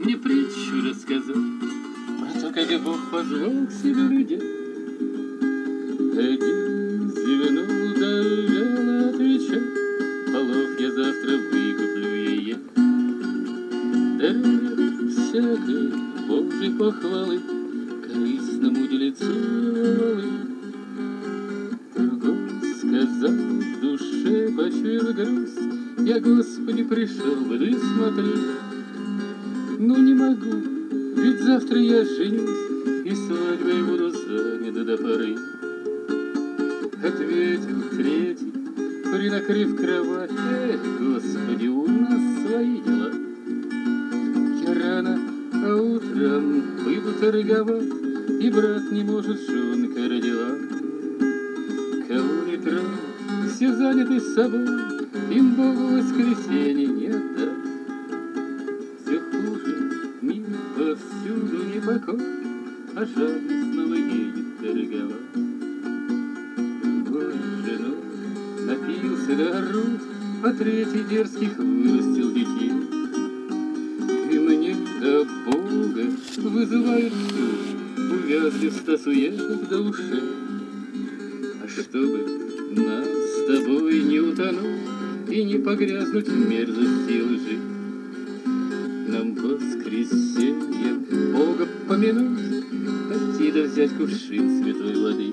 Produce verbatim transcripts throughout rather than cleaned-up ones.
мне притчу рассказал про то, как Бог позвал к себе людей. Один зевнул, да вяло отвечал: полов я завтра выкуплю ей. Да всякой Божьей похвалы корыстному делецу валы. Другой сказал, в душе почуял грусть: я, Господи, пришел бы, ты смотри. Ну не могу, ведь завтра я женюсь, и свадьбой буду занят до поры. Ответил третий, принакрыв кровать: эх, Господи, у нас свои дела. Я рано, а утром пойду торговать, и брат не может, жонка родила. Кого не тронь, все заняты собой, им Богу воскресенье не отдать. Все хуже, мир повсюду непокой, а жадность снова едет торговать. Другой с женой напился до грудь, а третий дерзких вырастил детей. И мне до Бога вызывают суд, увязли в ста суетах до ушей. А чтобы нам с тобой не утонуть и не погрязнуть в мерзости лжи, нам в воскресенье Бога помянуть, пойти да взять кувшин святой воды.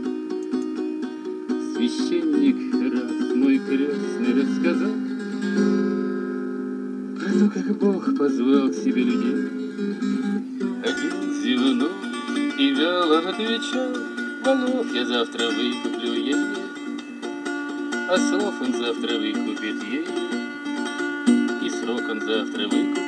Священник раз мой крестный рассказал про то, как Бог позвал к себе людей. Один зевнул и вяло отвечал: полов я завтра выкуплю ей. А слов он завтра выкупит ей, и срок он завтра выкупит.